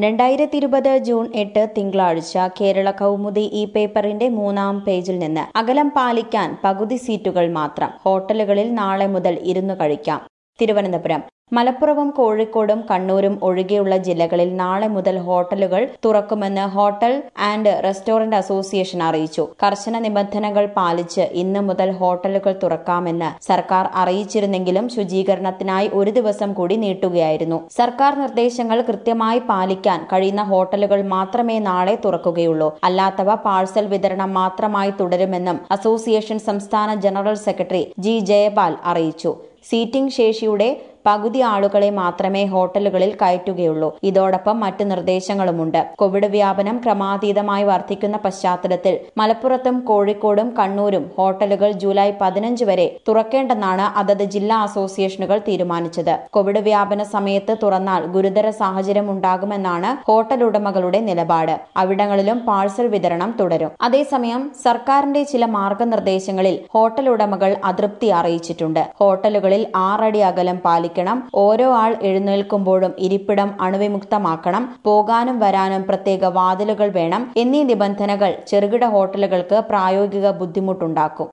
2020 June 8 തിങ്കളാഴ്ച കേരള കൗമുദി ഈ പേപ്പറിന്റെ 3-ാം പേജിൽ നിന്ന് അകലം പാലിക്കാൻ പകുതി സീറ്റുകൾ മാത്രം ഹോട്ടലുകളിൽ നാളെ മുതൽ ഇരുന്നു കഴിക്കാം. തിരുവനന്തപുരം മലപ്പുറവും കോഴിക്കോടും കണ്ണൂരും ഒഴികെയുള്ള ജില്ലകളിൽ നാളെ മുതൽ ഹോട്ടലുകൾ തുറക്കുമെന്ന് ഹോട്ടൽ ആൻഡ് റെസ്റ്റോറന്റ് അസോസിയേഷൻ അറിയിച്ചു. കർശന നിബന്ധനകൾ പാലിച്ച് ഇന്ന് മുതൽ ഹോട്ടലുകൾ തുറക്കാമെന്ന് സർക്കാർ അറിയിച്ചിരുന്നെങ്കിലും ശുചീകരണത്തിനായി ഒരു ദിവസം കൂടി നീട്ടുകയായിരുന്നു. സർക്കാർ നിർദ്ദേശങ്ങൾ കൃത്യമായി പാലിക്കാൻ കഴിയുന്ന ഹോട്ടലുകൾ മാത്രമേ നാളെ തുറക്കുകയുള്ളൂ. അല്ലാത്തവ പാഴ്സൽ വിതരണം മാത്രമായി തുടരുമെന്നും അസോസിയേഷൻ സംസ്ഥാന ജനറൽ സെക്രട്ടറി ജി ജയപാൽ അറിയിച്ചു. സീറ്റിംഗ് ശേഷിയുടെ പകുതി ആളുകളെ മാത്രമേ ഹോട്ടലുകളിൽ കയറ്റുകയുള്ളൂ. ഇതോടൊപ്പം മറ്റ് നിർദ്ദേശങ്ങളുമുണ്ട്. കോവിഡ് വ്യാപനം ക്രമാതീതമായി വർദ്ധിക്കുന്ന പശ്ചാത്തലത്തിൽ മലപ്പുറത്തും കോഴിക്കോടും കണ്ണൂരും ഹോട്ടലുകൾ ജൂലൈ 15 വരെ തുറക്കേണ്ടെന്നാണ് അതത് ജില്ലാ അസോസിയേഷനുകൾ തീരുമാനിച്ചത്. കോവിഡ് വ്യാപന സമയത്ത് തുറന്നാൽ ഗുരുതര സാഹചര്യം ഉണ്ടാകുമെന്നാണ് ഹോട്ടൽ ഉടമകളുടെ നിലപാട്. അവിടങ്ങളിലും പാഴ്സൽ വിതരണം തുടരും. അതേസമയം സർക്കാരിന്റെ ചില മാർഗനിർദ്ദേശങ്ങളിൽ ഹോട്ടൽ ഉടമകൾ അതൃപ്തി അറിയിച്ചിട്ടുണ്ട്. ഹോട്ടലുകളിൽ 6 അടി അകലം പാലിക്കണം. ഓരോ ആൾ എഴുന്നേൽക്കുമ്പോഴും ഇരിപ്പിടം അണുവിമുക്തമാക്കണം. പോകാനും വരാനും പ്രത്യേക വാതിലുകൾ വേണം എന്നീ നിബന്ധനകൾ ചെറുകിട ഹോട്ടലുകൾക്ക് പ്രായോഗിക ബുദ്ധിമുട്ടുണ്ടാക്കും.